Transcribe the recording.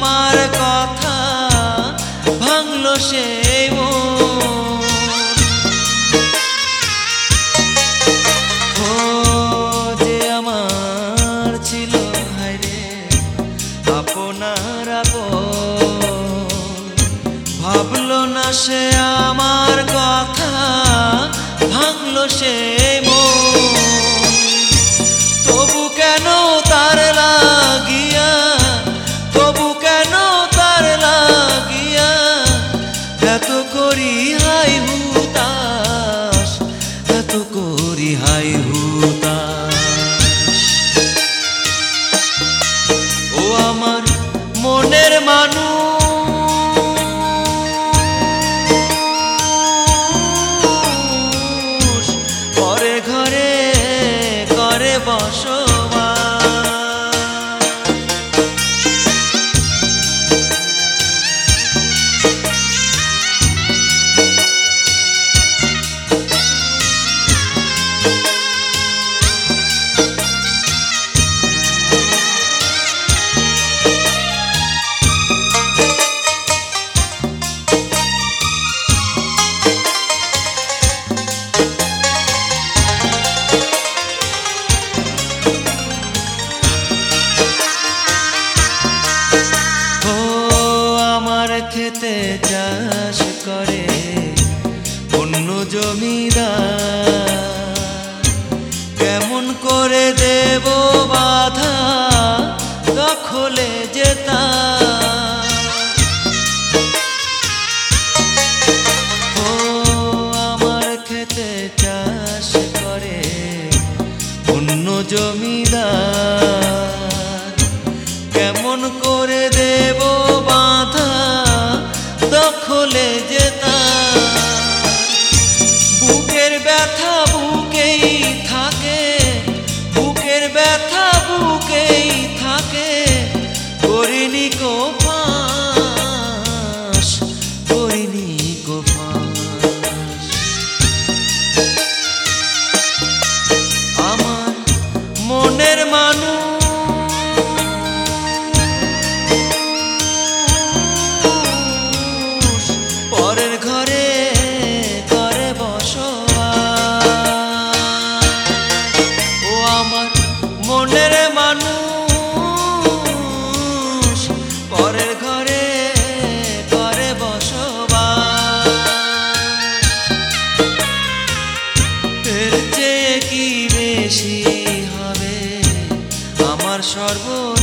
আমার কথা ভাঙলো সেই মন। ও যে আমার ছিল হায়রে আপনার আপন, ভাবলো না সে আমার কথা ভাঙলো সেই মন। তবু কেন তার লাগিয়া, তবু কেন তার লাগিয়া এত করি হাই হুতাশ, এত করি হাই হুতাশ। ও আমার মনের মানুষ, ঘরে ঘরে করে বসবাস। খেতে চাষ করে অন্য জমিদার, কেমন করে দেব বাধা দখলে যেতা। ও আমার খেতে চাষ করে অন্য জমিদার, কেমন করে দেব বাধা দখলে যেতা। বুকের ব্যথা বুকেই থাকে, বুকের ব্যথা বুকেই থাকে, করিনি কো ফাঁস, করিনি কো ফাঁস। আমার মনের মানুষ পরের ঘরে করে বসবাস। ও আমার মনের মানুষ পরের ঘরে করে বসবাস। এর চেয়ে কি বেশি হবে আমার সর্ব